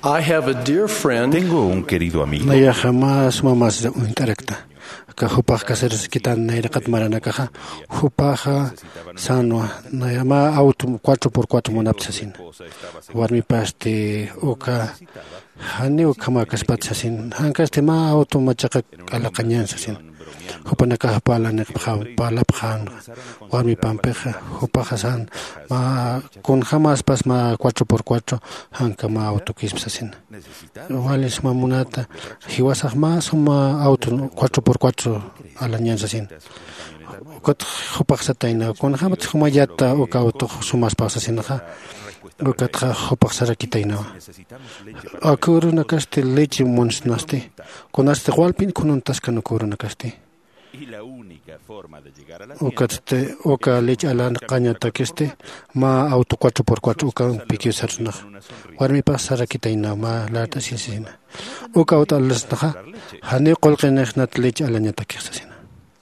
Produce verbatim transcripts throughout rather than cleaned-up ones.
I have a dear friend. Tengo un querido amigo. Naya jamás mamás interecta. Que hupah caseros quitan naira catmarana caja. Hupah sanwa. Naya ma auto cuatro por cuatro monapsasin. Warmi pasti oka. Hani oka ma caspatsasin. Hancaste ma auto machaca a la cañansasin. Hupanaka pala nekha pala phan. Warmi pampeja. Hupah san. Ma con jamás pas ma cuatro por cuatro. Hanca ma auto quispasin. Wale suma munata. Hiwasah ma suma auto cuatro por cuatro a la ñansasin. Kot hupah sataina. Con jamás humayata oka auto sumas pasasin. Okat hupah sarakitaina. Akuru nakaste leche monsnaste. Con este walpin con un tascano kuru nakaste. Ocaste, oca leche a la caña taqueste, ma auto cuatro por cuatro, oca pique sarna. Warmi pasar aquí taina, ma la tasina. Oca otra las naja, hane colgenechnat leche a la ñata que asesina.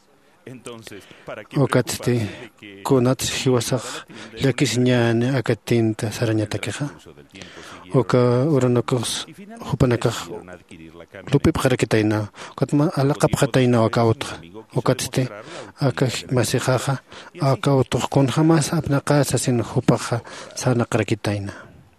Ocaste, conat hiwasach, la quisiñan acatinta sarañata queja. Oca uranacos, hupanacaj, lupi parakitaina, catma a la capjataina oca otra. Ocaste, acá masijaja, acá otros con jamás abnacasa sin hupaja, sana craquitaina.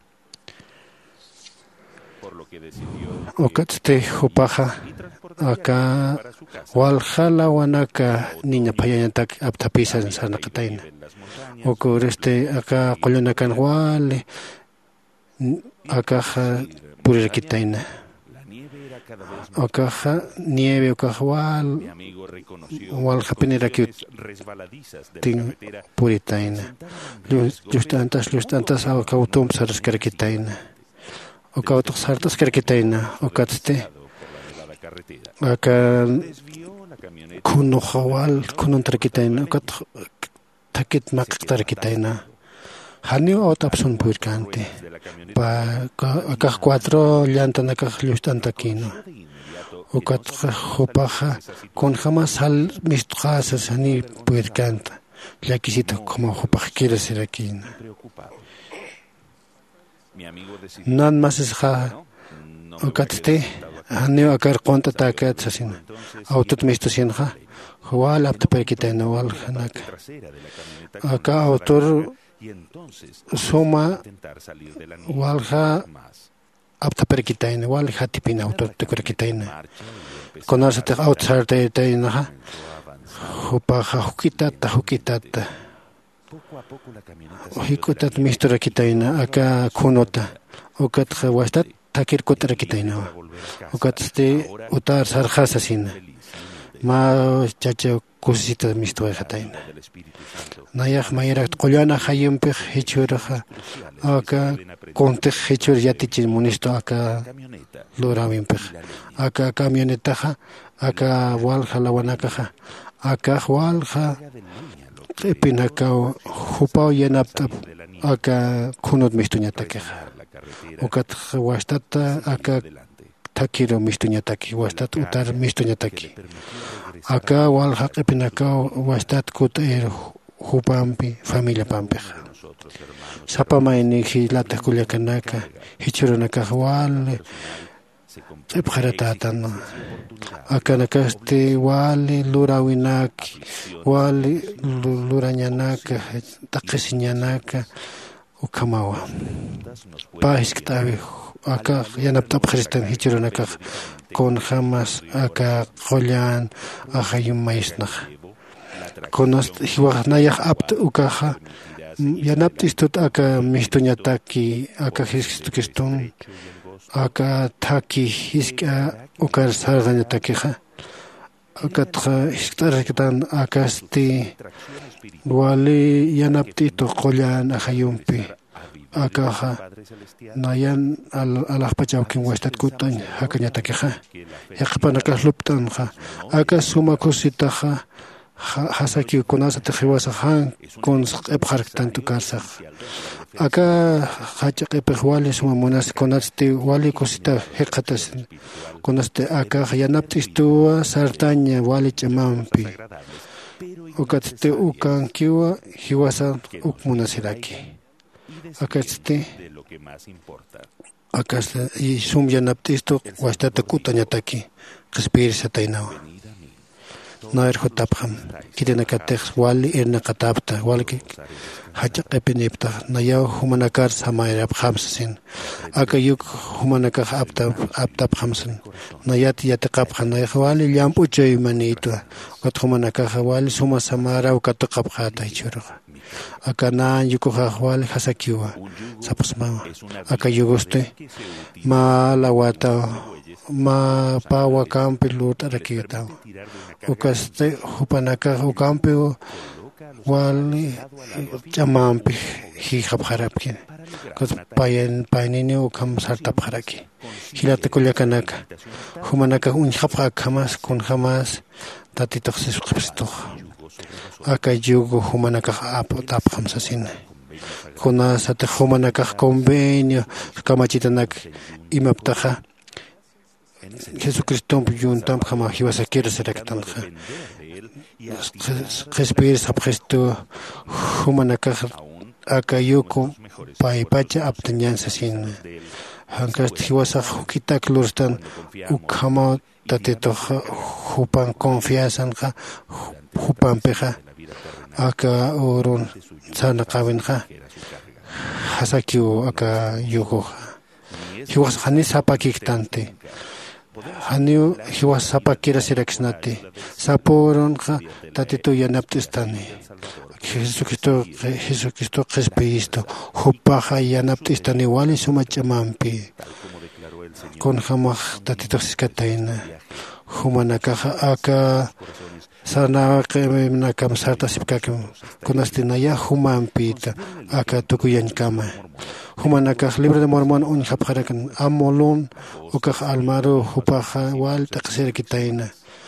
Ocaste, hupaja, acá, waljala wanaka, niña payayantak, aptapisa en sana cataina. Ocurreste, acá, colonacan wale, acá, puriquitaina. Okaja nieve okajwal wal japinera que tin puritaina lustantas lustantas autom saras karkitaina okautos sartas karkitaina okatste aka kuno khawal kuno tarkitaina okat takit maqtarkitaina hani otapsun purkante pa acá cuatro llantan acá lustantaquino okat hopaja con jamás al mistras ani purkanta la quisito como hopaja quiere ser aquí nan más es ja okatte hani acá conta tacat asina autot misto sinja wal apta perkitena wal hanak acá autor suma walha apta perkitaina walha tipina auto te perkitaina conoce te outside te teina hupa hukitata hukitata hikutat mistura kitaina aka kunota ukat khawastat takir kotra kitaina ukat ste utar sarkhasasina ma chacha kusita mistura kitaina Nayah mayrak qollana hayumpih hichuraja aka conte hichur yatichis munisto aka lurawimpih aka camionetaja aka walja lawanakaja aka walja epinaka hupao yanapta aka kunot mistuñatakeja ukat wastata aka takiro mistuñataki wastat utar mistuñataki aka walja epinaka wastat kut er Hupampi, familia Pampeja. Sapama en Hilata Culiacanaka, Hichuranaka Wale, Epjaratatan, Akanakaste, Wale, Lurawinaki, Wale, Luranyanaka, Takesinyanaka, Ukamawa. Paisktavi, Aka, Yanaptap Christian Hichuranaka, con Hamas, Aka, Holian, Ahayum Maisnach. Conost hiwahnayah apt ukaja yanaptistut aka mistuñataki aka hiskistun aka taki hiska ukar sardañatakiha aka tra hisktarkitan akasti wali yanaptito qollan ajayumpi akaja nayan al alajpachawkin wastat kutan hakañatakiha yaqpanaka luptanja aka sumakusitaja hasaki conoce te jiwasa han con ephark tanto karsa acá hacha epewale suma monas conaste wali cosita heqatas conaste acá yanaptistua sartaña wali chamampi okaste ukan kiwa hiwasa ukmunasiraki akaste acá y sum yanaptisto wastata kutañataki qespirisa tainawa nair hotapjam kitena katex wali irna katapta walki hacha qepinipta nayaw humanakar samayrap khamsin aka yuk humanaka apta apta khamsin nayat yataqap khanay wali llampuchay manito kat humanaka wali suma samara ukataqap khata ichura aka nan yuko wali hasakiwa sapasma aka yugoste malawata ma pawa campi luta rakita ukaste hupanaka ukampi wali chamampi hi khabharapkin kas payen painini ukam sartap kharaki hilata kulyakanaka humanaka un khabha khamas kun khamas tati taxis qibsto aka yugo humanaka ap tap khamsasin kuna sate humanaka convenio kamachitanak imaptaja Jesucristo yuntam kama hiwasa kira serektan kha khespir sabgesto humanaka akayuko pai pacha aptanyan sasin hankast hiwasa hukita klurstan ukama tateto hupan confianza kha hupan peja aka orun sana kawin kha hasakyu aka yugo hiwas khani sapakiktanti Haniu hiwas sapakira siraksnati saporon kha tatito yanaptistani Jesucristo Jesucristo Jesucristo hupaja yanaptistani wali sumachamampi kon hamaj tatito skataina humanaka aka sana qemna kam sarta sipkakem konastina ya humampita aka tukuyan kama humanaka libre de mormon un khapkharakan amolun ukah almaro hupaja wal taqsir kitaina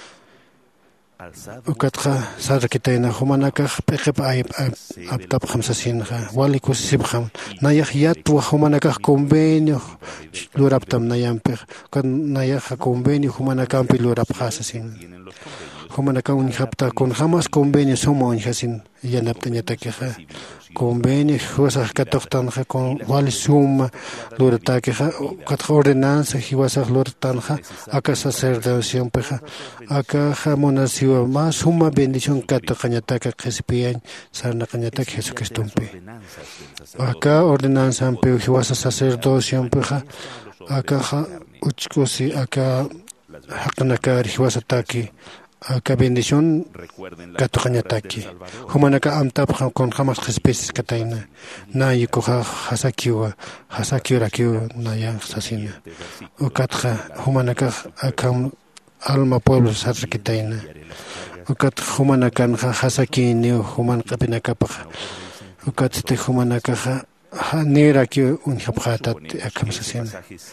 ukatqa sar kitaina humanaka peqep ayb aptap khamsasin kha wali kusibkham nayah yat wa humanaka convenio luraptam nayampe kan nayah convenio humanaka pilurap khasasin humanaka un khapta kon khamas convenio somo un khasin yanaptanya takha convenio huasa katoqtan kha kon wali suma lurata kha kat ordenanza hiwasa luratan kha aka sacerdocio peja aka jamonasio más suma bendición kataqanyata ka qespian sarna kanyata Jesucristo pe aka ordenanza pe hiwasa sacerdocio peja aka uchkosi aka haqnaka hiwasa taki aka bendición kataqanyataki humanaka amtap kon khamas especies kataina na yuko hasakiwa hasakiwa kiwa na yang sasina ukatha humanaka akam alma pueblo sarkitaina ukat humanaka hasakini human kapinaka pa ukat te humanaka hanera ki un habhatat akam sasina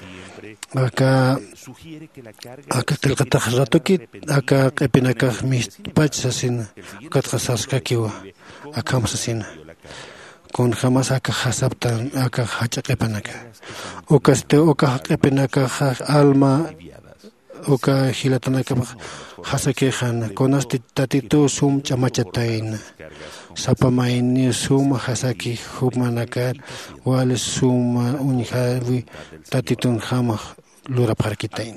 aka aka tilqata ratoki aka qepinaka mis pachasin ukat khasaska kiwa akam sasina kon jamás aka hasaptan aka hachaqepanaka ukaste uka qepinaka alma uka hilatanaka hasakehan konasti tatito sum chamachatain sapamaini sum hasaki humanaka wal sum unhavi tatitun hama lura parkitain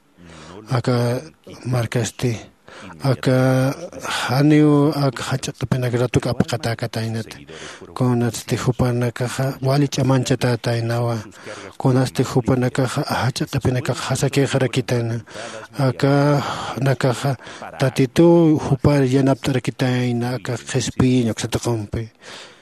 aka markaste aka haniu aka hachaqepanaka ratuka apaqata katainat konaste hupanaka wali chamanchata tainawa konaste hupanaka hachaqepanaka hasake harakitaina aka naka tatito hupar yanaptar kitaina aka qespiño ksataqompe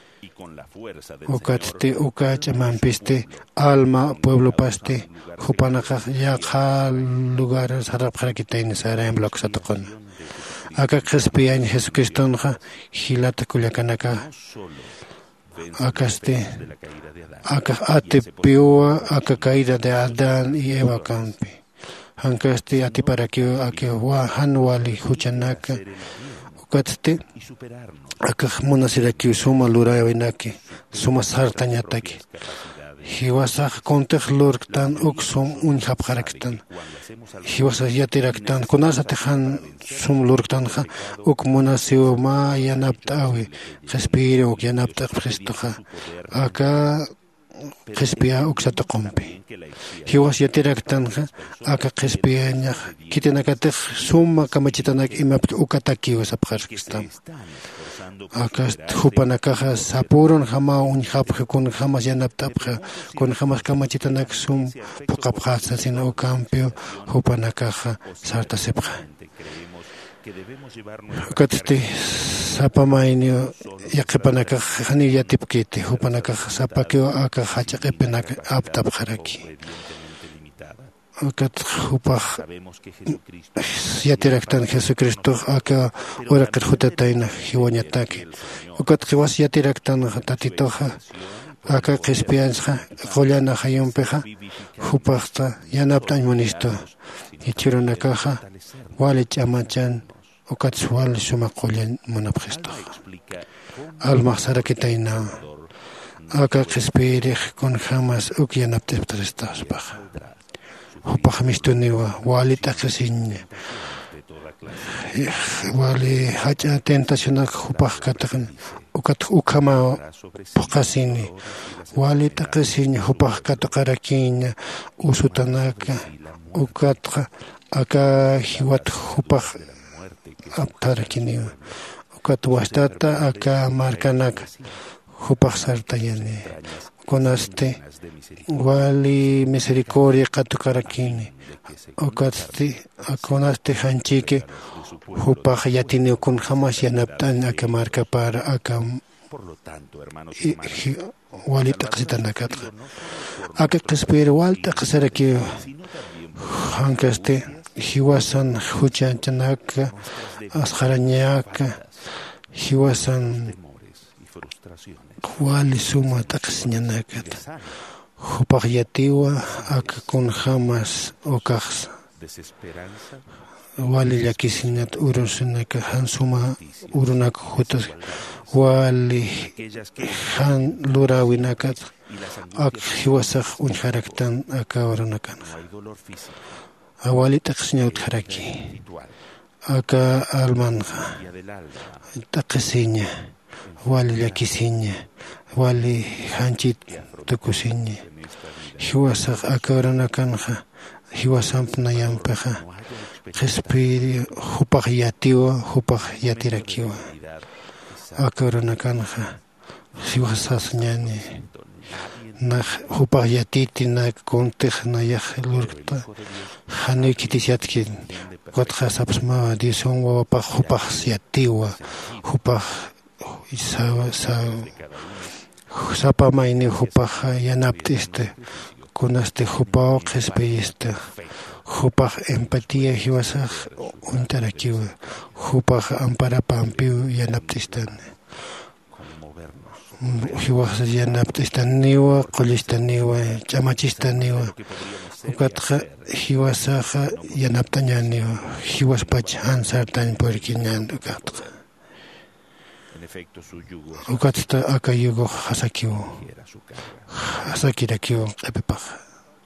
ukatte ukachamampiste alma pueblo paste hupanaka yaqa lugar sarap harakitaina sara en block sataqon aka qespian Jesucristo nja hilata kulyakanaka akaste aka atepio aka caída de Adán y Eva campi hankaste ati para que ake wa hanwali huchanaka ukaste aka monasiraki suma lurawenaki suma sartañataki hiwasaq konteq lurktan uksum unhap haraktan hiwasa yatiraktan kunasa tejan sum lurktan kha uk monasio ma yanaptawi respiro uk yanapta Cristo kha aka qespia uksata qompi hiwas yatiraktanqa aka qhispiyañaq kitinakataq suma kamachitanak imapti ukatakiwa sapqarqistam aka hupanakaqa sapurun hama unhapqa kun hamas yanaptapqa kun hamas kamachitanak sum puqapqasa sina ukampio hupanakaqa sartasipqa ukatsti sapamaynio yaqipanakaqa hani yatipkiti hupanakaqa sapakio aka hachaqipinaka aptapqaraki ukat hupaq yatiraktan Jesucristo aka uraqir hutatayna hiwañataki ukat qiwas yatiraktan tatitoqa aka qispiyansqa qollana hayunpiqa hupaqta yanaptan munisto ichirunakaqa wali ch'amachan ukat wali sumaq qollan munapqisto almaq sarakitayna aka qispiriq kun hamas uk yanaptiqtristaspa hupaq mistuniwa wali taqsin wali hacha tentacionak hupaq kataqan ukat ukama puqasini wali taqsin hupaq kataqarakin usutanaka ukatqa aka hiwat hupaq aptarakini ukat wastata aka markanaka hupaq sartayani kunaste wali misericordia qatukarakini ukatsti kunaste hanchiki hupaq yatini kun hamas yanaptan aka marka para aka wali taqsitanakatqa aka qispiri wali taqsaraki hankaste hiwasan huchanchanaka asqarañaka hiwasan wali suma taqsiñanakata hupaq yatiwa aka kun hamas ukaqsa wali llakisiñata urusinaka hansuma urunaka hutas wali han lurawinakata aka hiwasaq unharaktan aka urunakana awali taqsiña utharaki aka almanqa taqsiña wali llakisiña wali hanchit tukusiña hiwasaq aka urunakanja hiwasampna yampiqa qispiri hupaq yatiwa hupaq yatirakiwa aka urunakanja hiwasaqñani na hupaq yatiti na kuntiq na yaq lurqta hani kitisiatki qutqa sapsma dison wapaq hupaq yatiwa hupaq isa sa sapamayni hupaq yanaptiste kunaste hupaq qispiyiste hupaq empatía hiwasaq untarakiwa hupaq amparapampiw yanaptistani hiwas yanaptistaniwa qullistaniwa ch'amachistaniwa ukatqa hiwasaqa yanaptañaniwa hiwaspacha hansartañ purkiñan ukatqa ukatsta aka yugo hasakiwo hasakirakiwo q'ipipaq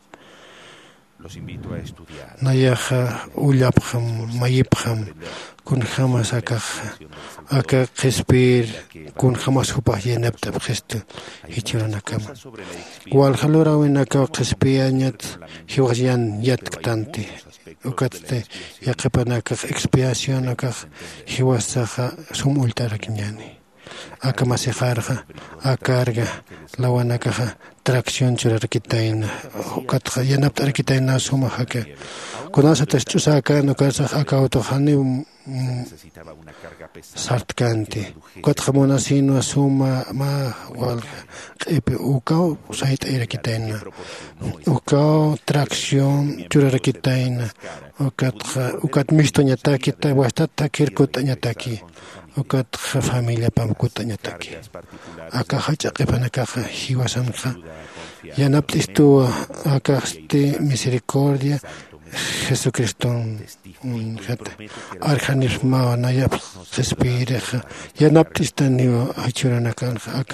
nayaqa ullapqam mayipqam kun hamas akaq aka qispir kun hamas hupaq yanaptap qistu hichurunakama walhalurawinaka qispiyañat hiwas yan yatktanti ukatste yaqipanaka expiación akaq hiwasaqa sum ultarakiñani aka masiqarqa akarga lawanakaqa tracción churarkitayna ukatqa yanaptarkitayna sumaq aka kunasatas ch'usaka nukasaq aka autohani sartkanti ukatqa munasino suma ma wal q'ipi ukaw sayt'ayrakitayna ukaw tracción churarkitayna ukatqa ukat mistoñataki wastata kirkutañataki ukatqa familia pamkutañataki aka hach'aqipanakaqa hiwasanqa yanaptistuwa akaqsti misericordia Jesucristo arjanirmawa nayap qispireqa yanaptistaniwa hachuranakanqa aka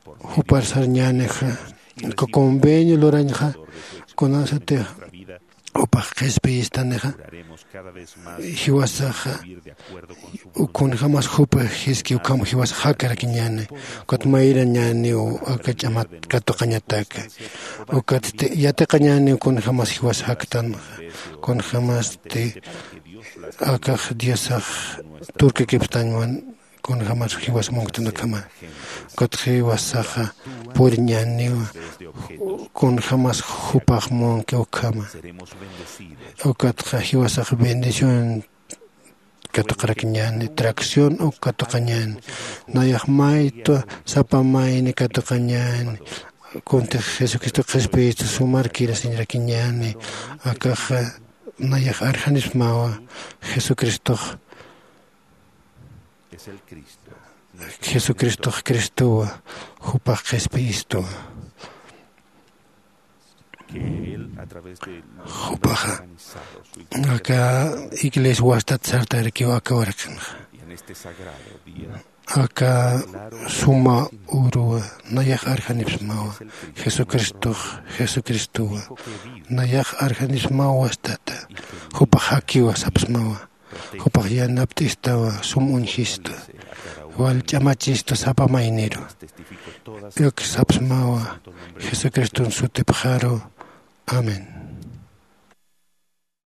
huparsarñaniqa convenio lurañqa kunasati upaq qhispiystaneqa hiwasaqa ukun jamás hupa hiski ukam hiwas hakara kiñani kotmayra ñani o akachama katoqañataka ukat yateqa ñani ukun jamás hiwas haktan kun jamás te akaq diosaq turki kipstanman kun jamás hiwas mongtana kama kot hiwasaqa puri ñani kun jamás hupaq monke ukama ukatqa hiwasaq bendición katoqarakiñani tracción o katoqañani nayaq mayto sapamayni katoqañani kunti Jesucristo qhispiyta sumarkira señarakiñani akaqa nayaq arhanismawa Jesucristo Jesucristo Cristowa hupaq qhispiyisto Jupaja, acá iglesia huastat sarta erkiwa akawarkan. Acá suma urua nayaq arhanismawa Jesucristo Jesucristo nayaq arhanismawa wastata jupaj hakiwa sapsmawa jupaj yanaptistawa sum unhisto wal chamachisto sapamayniro yok sapsmawa Jesucristo sutipjaro. Amén.